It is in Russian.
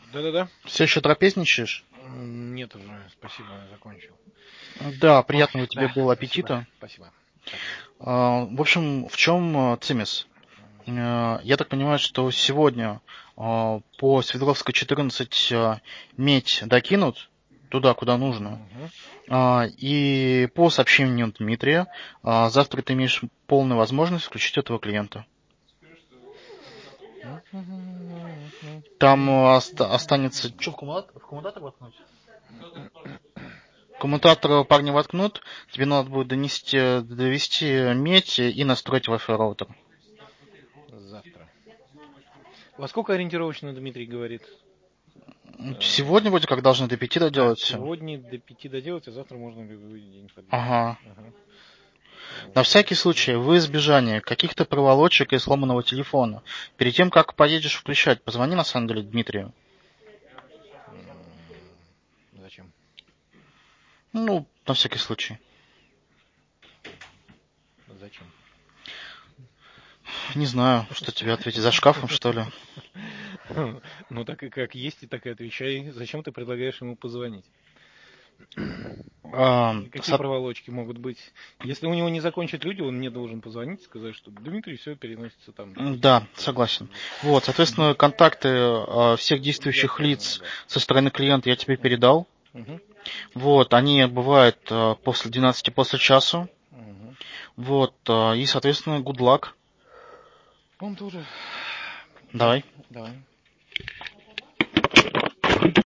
Да-да-да. Все еще трапезничаешь? Нет уже, спасибо, закончил. Да, Ой, приятного тебе да, было спасибо, аппетита. спасибо. Спасибо. В общем, в чем цимис? Я так понимаю, что сегодня по Свердловской 14 медь докинут туда, куда нужно. Мгм. И по сообщению Дмитрия, завтра ты имеешь полную возможность включить этого клиента. Там останется... Что, в коммутатор воткнуть? Коммутатор парни воткнут, тебе надо будет довести медь и настроить Wi-Fi роутер. Завтра. Во сколько ориентировочно Дмитрий говорит? Сегодня вроде как должны до 5 доделать все. Сегодня до 5 доделать, а завтра можно любой день подъехать. Ага. Ага. На всякий случай, во избежание каких-то проволочек и сломанного телефона, перед тем, как поедешь включать, позвони на самом деле Дмитрию. Зачем? Ну, на всякий случай. Зачем? Не знаю, что тебе ответить. За шкафом, что ли? Ну так и как есть, и так и отвечай. Зачем ты предлагаешь ему позвонить? Какие Со- проволочки могут быть? Если у него не закончат люди, он мне должен позвонить и сказать, что Дмитрий все переносится там, допустим. Да, согласен. Вот, соответственно, контакты всех действующих Я понял, лиц да. со стороны клиента я тебе передал. Мгм. Вот, они бывают после 12, после часу. Мгм. Вот, и, соответственно, good luck. Он тоже. Давай. Давай.